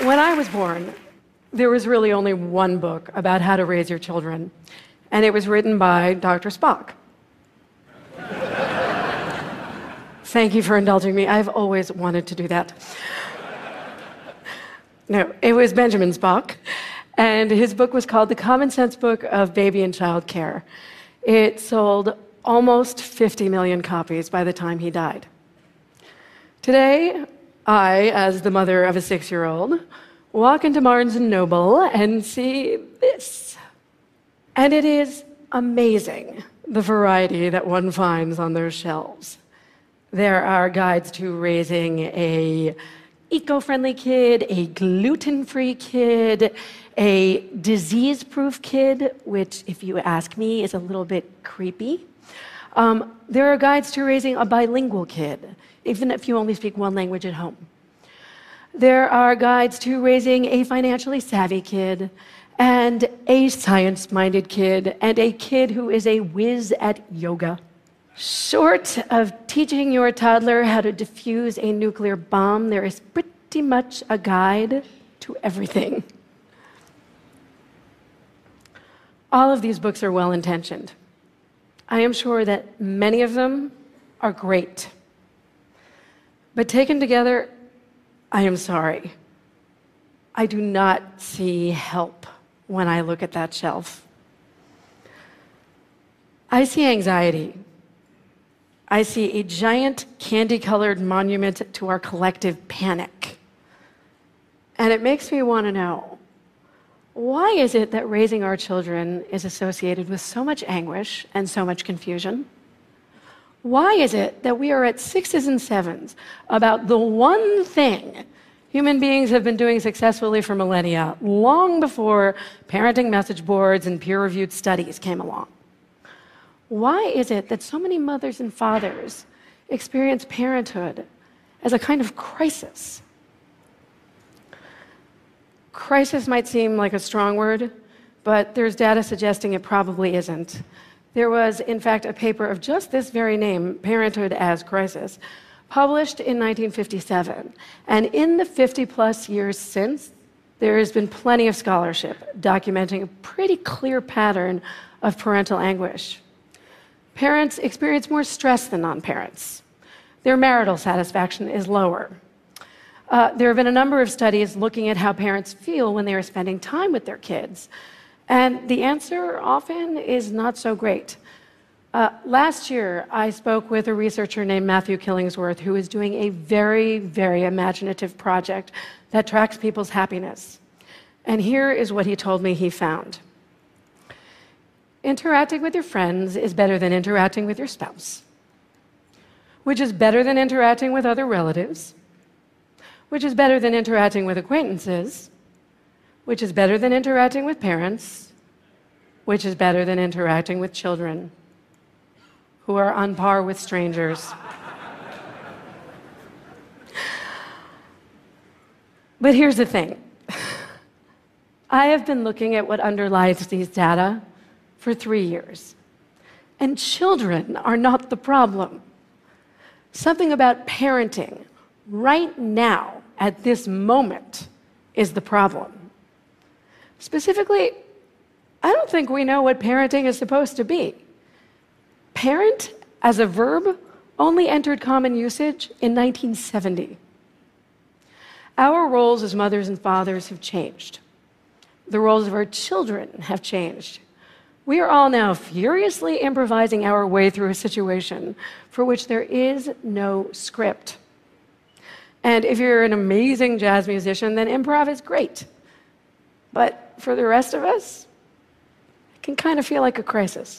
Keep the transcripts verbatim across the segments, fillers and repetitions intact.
When I was born, there was really only one book about how to raise your children, and it was written by Doctor Spock. Thank you for indulging me. I've always wanted to do that. No, it was Benjamin Spock, and his book was called The Common Sense Book of Baby and Child Care. It sold almost fifty million copies by the time he died. Today, I, as the mother of a six-year-old, walk into Barnes and Noble and see this. And it is amazing, the variety that one finds on those shelves. There are guides to raising a eco-friendly kid, a gluten-free kid, a disease-proof kid, which, if you ask me, is a little bit creepy. Um, there are guides to raising a bilingual kid, even if you only speak one language at home. There are guides to raising a financially savvy kid, and a science-minded kid, and a kid who is a whiz at yoga. Short of teaching your toddler how to defuse a nuclear bomb, there is pretty much a guide to everything. All of these books are well-intentioned. I am sure that many of them are great. But taken together, I am sorry. I do not see help when I look at that shelf. I see anxiety. I see a giant candy-colored monument to our collective panic. And it makes me want to know, why is it that raising our children is associated with so much anguish and so much confusion? Why is it that we are at sixes and sevens about the one thing human beings have been doing successfully for millennia, long before parenting message boards and peer-reviewed studies came along? Why is it that so many mothers and fathers experience parenthood as a kind of crisis? Crisis might seem like a strong word, but there's data suggesting it probably isn't. There was, in fact, a paper of just this very name, Parenthood as Crisis, published in nineteen fifty-seven. And in the fifty-plus years since, there has been plenty of scholarship documenting a pretty clear pattern of parental anguish. Parents experience more stress than non-parents. Their marital satisfaction is lower. Uh, there have been a number of studies looking at how parents feel when they are spending time with their kids. And the answer often is not so great. Uh, last year, I spoke with a researcher named Matthew Killingsworth, who is doing a very, very imaginative project that tracks people's happiness. And here is what he told me he found. Interacting with your friends is better than interacting with your spouse, which is better than interacting with other relatives, which is better than interacting with acquaintances, which is better than interacting with parents, which is better than interacting with children, who are on par with strangers. But here's the thing. I have been looking at what underlies these data for three years. And children are not the problem. Something about parenting right now, at this moment, is the problem. Specifically, I don't think we know what parenting is supposed to be. Parent, as a verb, only entered common usage in nineteen seventy. Our roles as mothers and fathers have changed. The roles of our children have changed. We are all now furiously improvising our way through a situation for which there is no script. And if you're an amazing jazz musician, then improv is great. But for the rest of us, it can kind of feel like a crisis.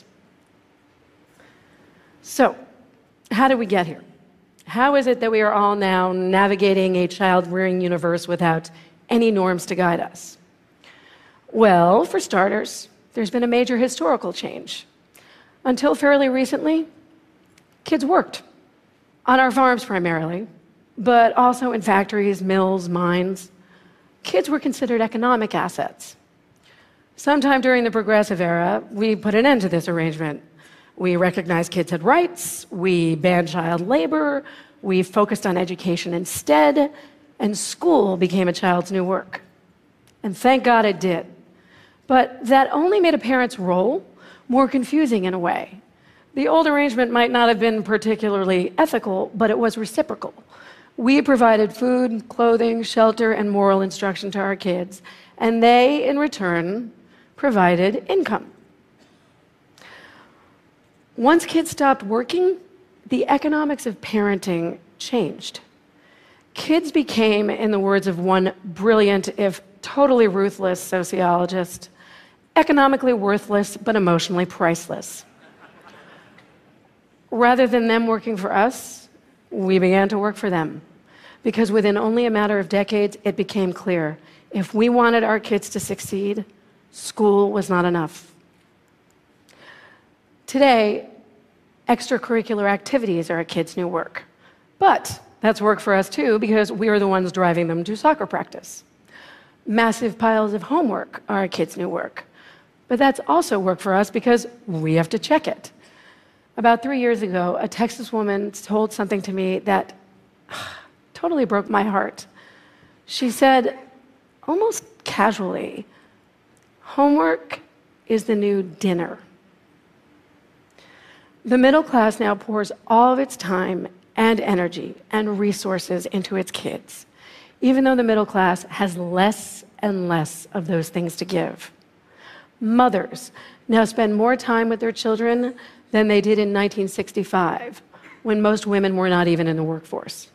So, how did we get here? How is it that we are all now navigating a child-rearing universe without any norms to guide us? Well, for starters, there's been a major historical change. Until fairly recently, kids worked. On our farms primarily, but also in factories, mills, mines. Kids were considered economic assets. Sometime during the Progressive Era, we put an end to this arrangement. We recognized kids had rights, we banned child labor, we focused on education instead, and school became a child's new work. And thank God it did. But that only made a parent's role more confusing in a way. The old arrangement might not have been particularly ethical, but it was reciprocal. We provided food, clothing, shelter, and moral instruction to our kids, and they, in return, provided income. Once kids stopped working, the economics of parenting changed. Kids became, in the words of one brilliant, if totally ruthless sociologist, economically worthless but emotionally priceless. Rather than them working for us, we began to work for them. Because within only a matter of decades, it became clear, if we wanted our kids to succeed, school was not enough. Today, extracurricular activities are a kid's new work. But that's work for us too, because we are the ones driving them to soccer practice. Massive piles of homework are a kid's new work. But that's also work for us because we have to check it. About three years ago, a Texas woman told something to me that totally broke my heart. She said, almost casually, homework is the new dinner. The middle class now pours all of its time and energy and resources into its kids, even though the middle class has less and less of those things to give. Mothers now spend more time with their children than they did in nineteen sixty-five, when most women were not even in the workforce.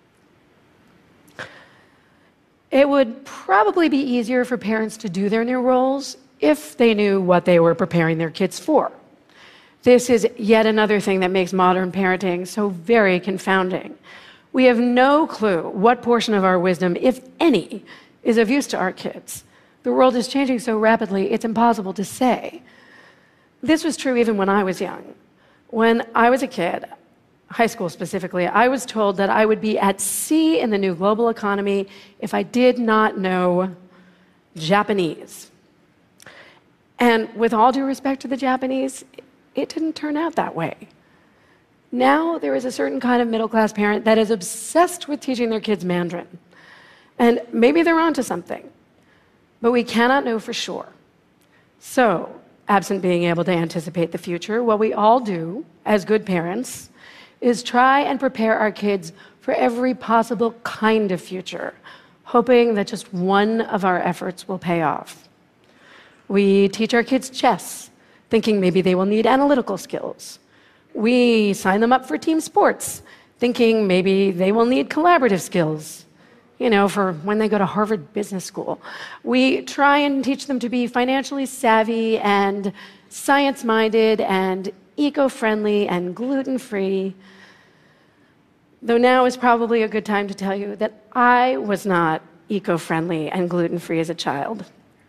It would probably be easier for parents to do their new roles if they knew what they were preparing their kids for. This is yet another thing that makes modern parenting so very confounding. We have no clue what portion of our wisdom, if any, is of use to our kids. The world is changing so rapidly, it's impossible to say. This was true even when I was young. When I was a kid, high school specifically, I was told that I would be at sea in the new global economy if I did not know Japanese. And with all due respect to the Japanese, it didn't turn out that way. Now there is a certain kind of middle-class parent that is obsessed with teaching their kids Mandarin. And maybe they're onto something, but we cannot know for sure. So, absent being able to anticipate the future, what we all do as good parents is try and prepare our kids for every possible kind of future, hoping that just one of our efforts will pay off. We teach our kids chess, thinking maybe they will need analytical skills. We sign them up for team sports, thinking maybe they will need collaborative skills, you know, for when they go to Harvard Business School. We try and teach them to be financially savvy and science-minded and eco-friendly and gluten-free. Though now is probably a good time to tell you that I was not eco-friendly and gluten-free as a child.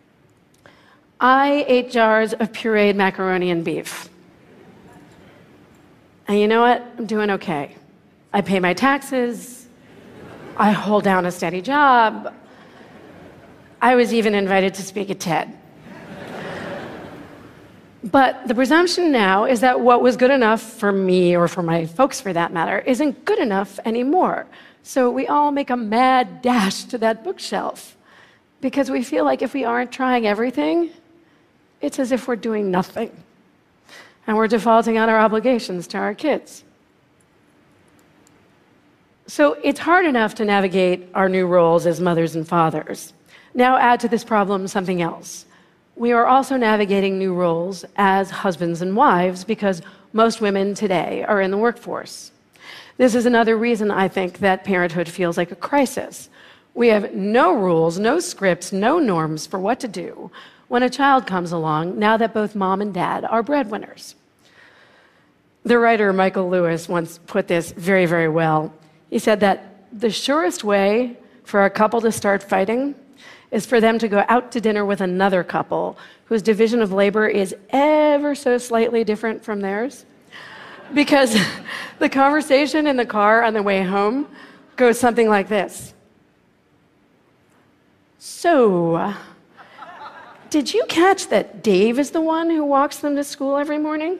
I ate jars of pureed macaroni and beef. And you know what? I'm doing okay. I pay my taxes. I hold down a steady job. I was even invited to speak at TED. But the presumption now is that what was good enough for me, or for my folks for that matter, isn't good enough anymore. So we all make a mad dash to that bookshelf because we feel like if we aren't trying everything, it's as if we're doing nothing. And we're defaulting on our obligations to our kids. So it's hard enough to navigate our new roles as mothers and fathers. Now add to this problem something else. We are also navigating new roles as husbands and wives because most women today are in the workforce. This is another reason I think that parenthood feels like a crisis. We have no rules, no scripts, no norms for what to do when a child comes along now that both mom and dad are breadwinners. The writer Michael Lewis once put this very, very well. He said that the surest way for a couple to start fighting is for them to go out to dinner with another couple whose division of labor is ever so slightly different from theirs. Because the conversation in the car on the way home goes something like this. So, did you catch that Dave is the one who walks them to school every morning?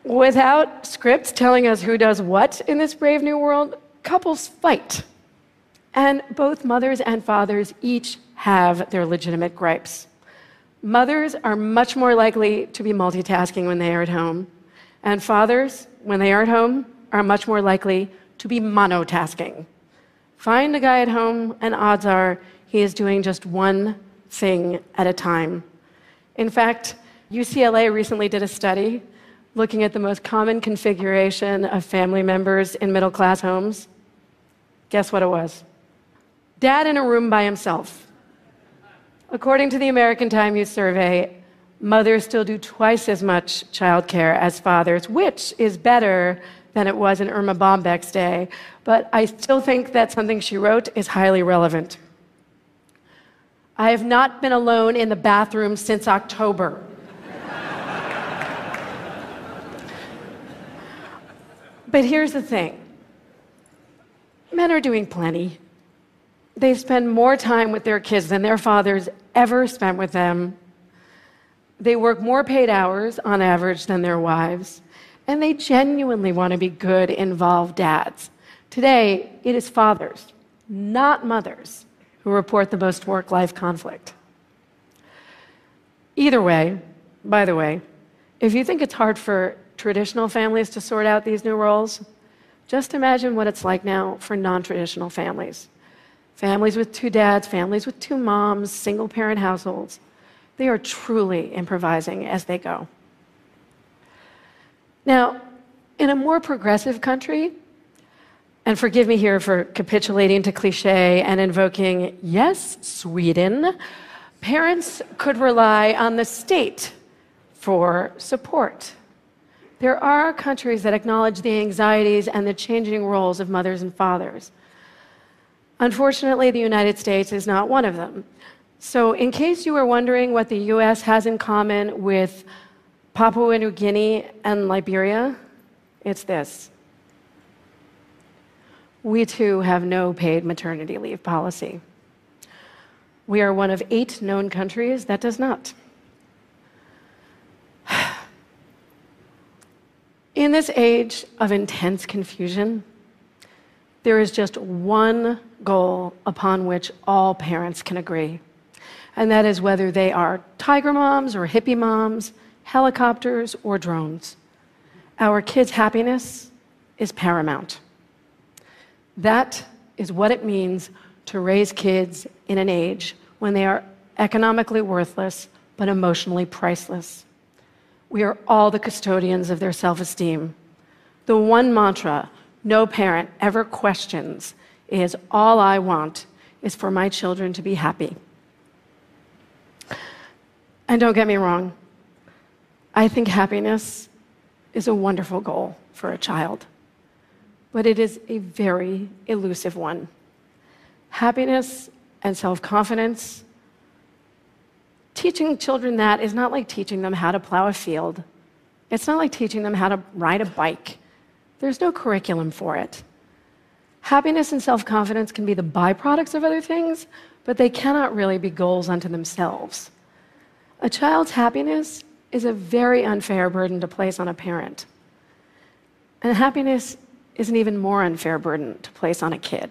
Without scripts telling us who does what in this brave new world, couples fight. And both mothers and fathers each have their legitimate gripes. Mothers are much more likely to be multitasking when they are at home, and fathers, when they are at home, are much more likely to be monotasking. Find a guy at home, and odds are he is doing just one thing at a time. In fact, U C L A recently did a study looking at the most common configuration of family members in middle-class homes. Guess what it was? Dad in a room by himself. According to the American Time Youth Survey, mothers still do twice as much childcare as fathers, which is better than it was in Irma Bombeck's day, but I still think that something she wrote is highly relevant. I have not been alone in the bathroom since October. But here's the thing. Men are doing plenty. They spend more time with their kids than their fathers ever spent with them. They work more paid hours on average than their wives, and they genuinely want to be good, involved dads. Today, it is fathers, not mothers, who report the most work-life conflict. Either way, by the way, if you think it's hard for traditional families to sort out these new roles, just imagine what it's like now for non-traditional families. Families with two dads, families with two moms, single-parent households. They are truly improvising as they go. Now, in a more progressive country, and forgive me here for capitulating to cliche and invoking, yes, Sweden, parents could rely on the state for support. There are countries that acknowledge the anxieties and the changing roles of mothers and fathers. Unfortunately, the United States is not one of them. So in case you were wondering what the U S has in common with Papua New Guinea and Liberia, it's this. We too have no paid maternity leave policy. We are one of eight known countries that does not. In this age of intense confusion, there is just one goal upon which all parents can agree, and that is whether they are tiger moms or hippie moms, helicopters or drones. Our kids' happiness is paramount. That is what it means to raise kids in an age when they are economically worthless but emotionally priceless. We are all the custodians of their self-esteem. The one mantra no parent ever questions is, all I want is for my children to be happy. And don't get me wrong, I think happiness is a wonderful goal for a child, but it is a very elusive one. Happiness and self-confidence, teaching children that is not like teaching them how to plow a field. It's not like teaching them how to ride a bike. There's no curriculum for it. Happiness and self-confidence can be the byproducts of other things, but they cannot really be goals unto themselves. A child's happiness is a very unfair burden to place on a parent. And happiness is an even more unfair burden to place on a kid.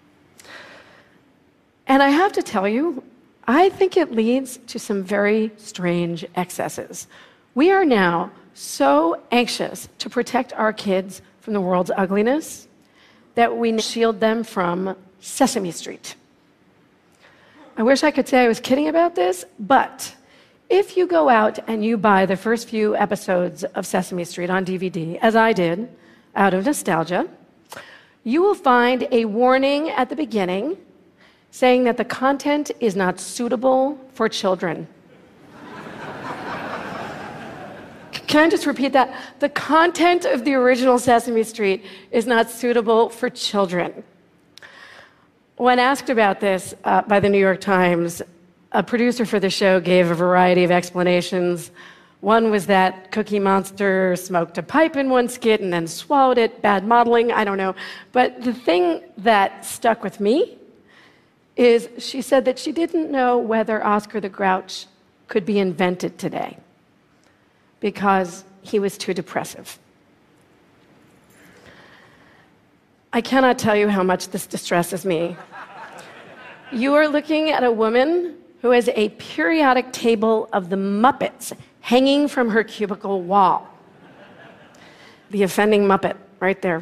And I have to tell you, I think it leads to some very strange excesses. We are now so anxious to protect our kids from the world's ugliness that we shield them from Sesame Street. I wish I could say I was kidding about this, but if you go out and you buy the first few episodes of Sesame Street on D V D, as I did, out of nostalgia, you will find a warning at the beginning saying that the content is not suitable for children. Can I just repeat that? The content of the original Sesame Street is not suitable for children. When asked about this uh, by the New York Times, a producer for the show gave a variety of explanations. One was that Cookie Monster smoked a pipe in one skit and then swallowed it, bad modeling, I don't know. But the thing that stuck with me is she said that she didn't know whether Oscar the Grouch could be invented today, because he was too depressive. I cannot tell you how much this distresses me. You are looking at a woman who has a periodic table of the Muppets hanging from her cubicle wall. The offending Muppet, right there.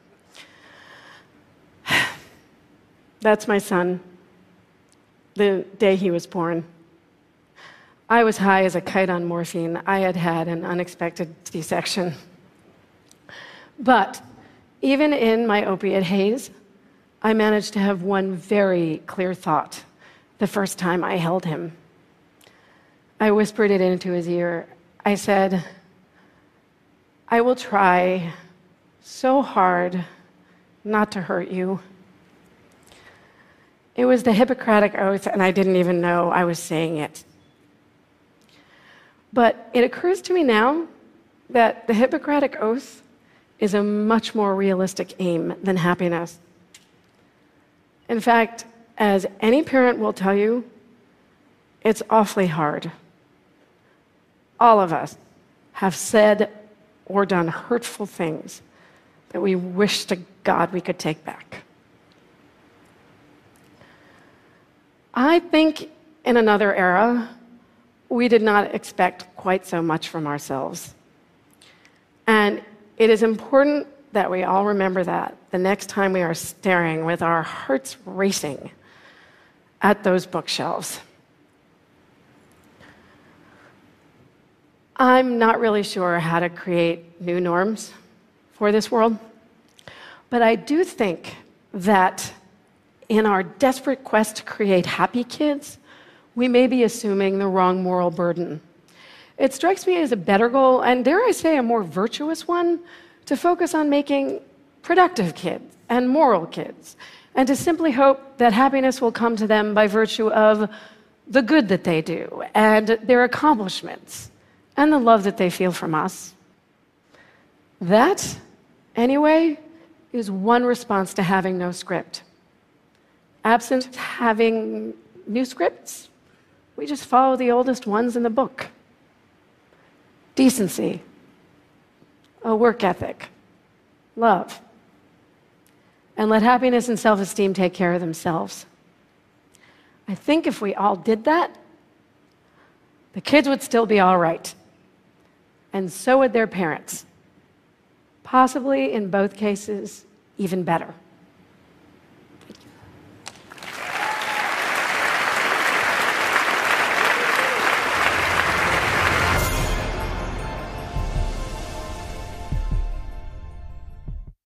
That's my son, the day he was born. I was high as a kite on morphine. I had had an unexpected C-section. But even in my opiate haze, I managed to have one very clear thought the first time I held him. I whispered it into his ear. I said, I will try so hard not to hurt you. It was the Hippocratic Oath, and I didn't even know I was saying it. But it occurs to me now that the Hippocratic Oath is a much more realistic aim than happiness. In fact, as any parent will tell you, it's awfully hard. All of us have said or done hurtful things that we wish to God we could take back. I think in another era, we did not expect quite so much from ourselves. And it is important that we all remember that the next time we are staring with our hearts racing at those bookshelves. I'm not really sure how to create new norms for this world, but I do think that in our desperate quest to create happy kids, we may be assuming the wrong moral burden. It strikes me as a better goal, and dare I say a more virtuous one, to focus on making productive kids and moral kids, and to simply hope that happiness will come to them by virtue of the good that they do, and their accomplishments, and the love that they feel from us. That, anyway, is one response to having no script. Absent having new scripts, we just follow the oldest ones in the book. Decency, a work ethic, love, and let happiness and self-esteem take care of themselves. I think if we all did that, the kids would still be all right, and so would their parents. Possibly, in both cases, even better.